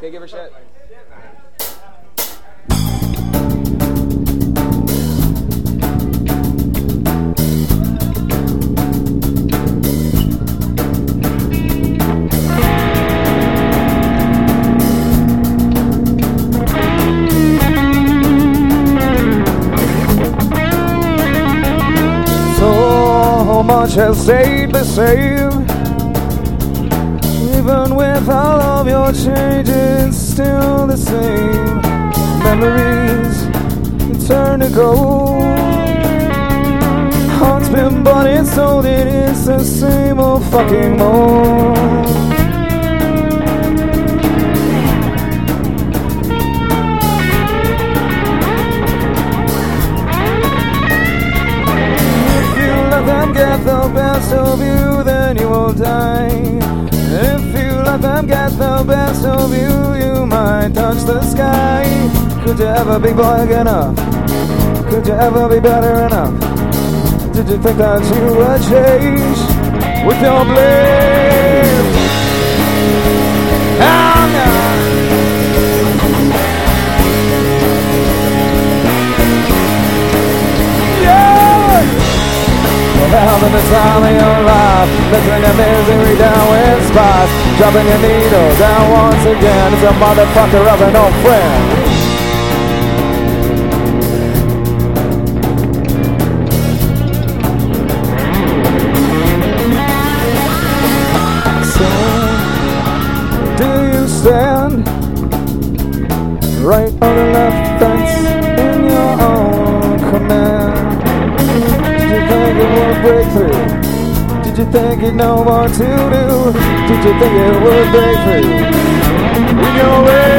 Okay, give her shit. So much has stayed the same. Even with all of your changes, still the same. Memories turn to gold. Heart's been bought and sold, it is the same old fucking mold. If you let them get the best of you, then you will die. If you let them get the best of you, you might touch the sky. Could you ever be boy enough? Could you ever be better enough? Did you think that you would change with your blade? Oh, no. Having the time of your life, lifting your misery down with spots, dropping your needle down once again. It's a motherfucker of an old friend. So, do you stand right or the left fence in your own command? Did you think it would break through? Did you think you'd know what to do? Did you think it would break through in your way?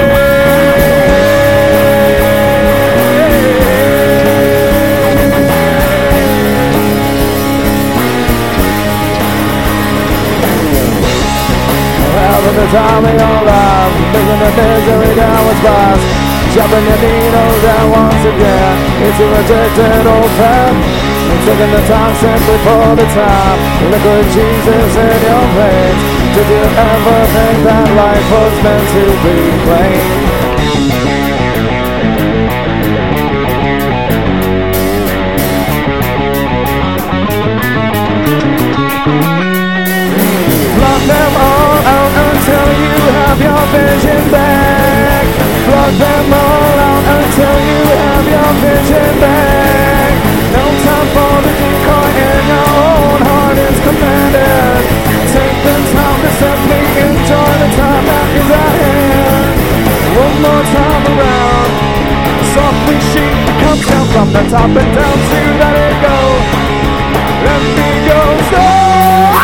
Having the time of your life, making the misery down with spots, dropping your needle down once again. It's a rejected old friend. Taking the time simply for the time. Liquid Jesus in your veins. Did you ever think that life was meant to be plain? Block them all out until you have your vision back. Block them all out until you have your vision back. No time for the decoy in your own heart is commanded. Take the time to simply enjoy the time that is at hand. One more time around. Softly she comes down from the top and down to let it go. Let me go slow.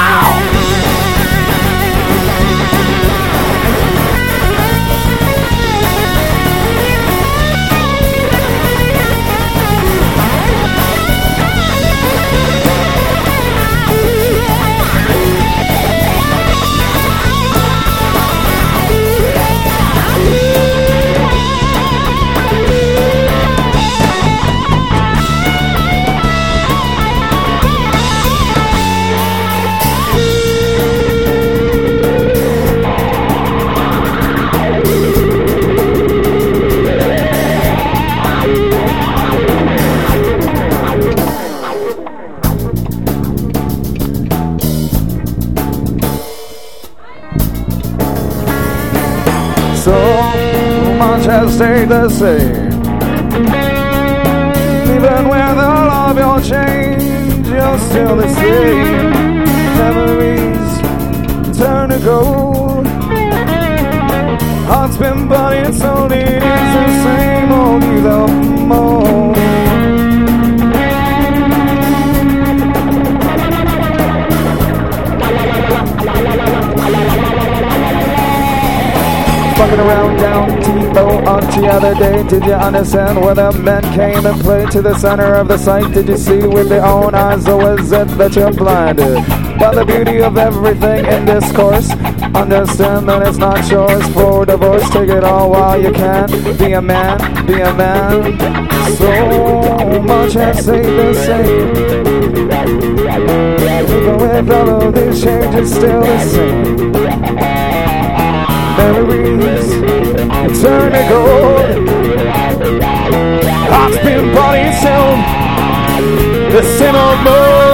So much has stayed the same. Even with all of your change, you're still the same. Memories turn to gold. Heart's been bought and sold, it is the same old the mold. Fucking around down T-Bow on the other day. Did you understand where the men came and played to the center of the sight? Did you see with your own eyes, or was it that you're blinded by the beauty of everything in discourse? Understand that it's not yours for divorce. Take it all while you can. Be a man, be a man. So much has stayed the same. Even with all of these changes, still the same. Memories turn to gold. Heart's been bought and sold. The sin of more.